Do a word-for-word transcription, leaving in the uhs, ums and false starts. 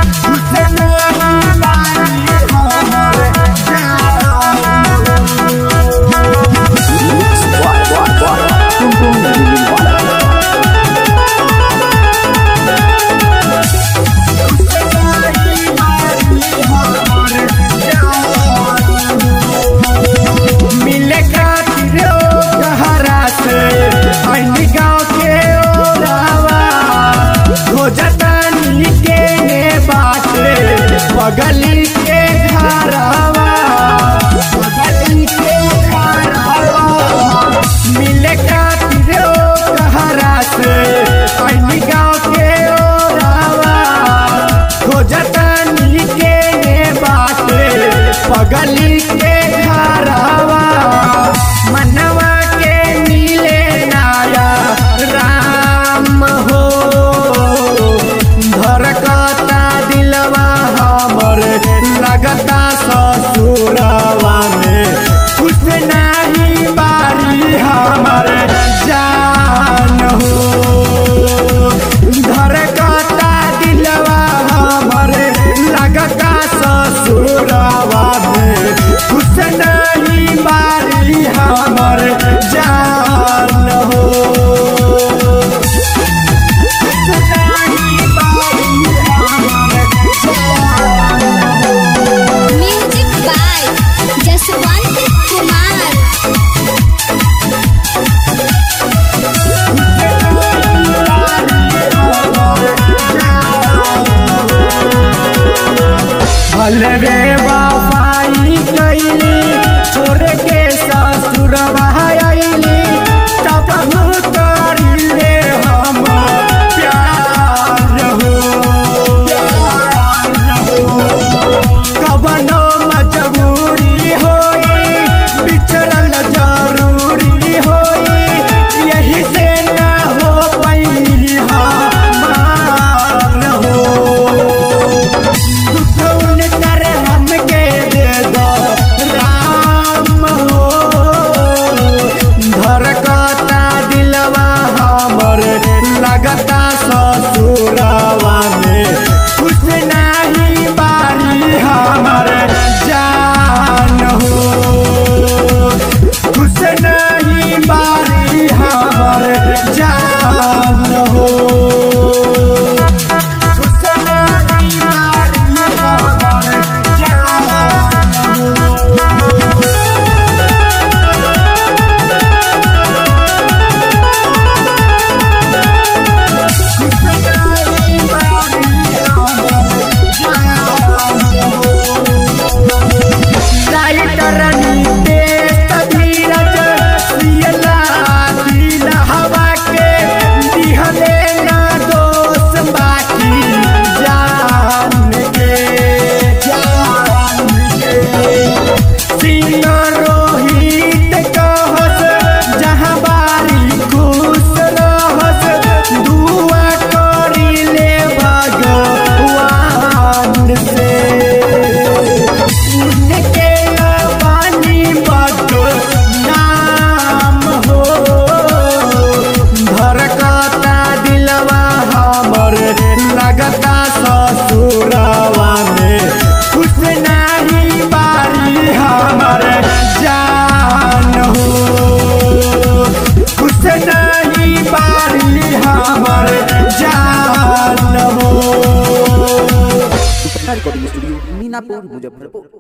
गली के घरवा गली के घरवा मिले खातिर कहरा से ऐनी गाँव के ओरवा खोजतनी के बाटे पगली के घरवा मनवा के मिले नाया राम हो धड़कता दिलवा लगता ससुरवा में कुछ नहीं बारी हमर जान हो धड़कता दिलवा हमर लगता ससुरवा में कुछ नहीं बारी हमर जान हो रे बाबाई कैली छोड़ के ससुरवा आइली तब करिले हम प्यार हो कवनो मजबूरी होई बिछड़ल जरूरी होई यही से ना हो पैली हमार हो धड़कता दिलवा हमर लगता ससुरवा में कुछ नहीं बारी हमर जान हो कुछ नहीं बारी हमर जान हो कुछ नहीं बारी हमर जान हो लगता ससुरवा में कुछ नहीं बारी हमर जान हो कुछ नहीं बारी हमर जान हो। Recording studio Minapur Muzaffarpur.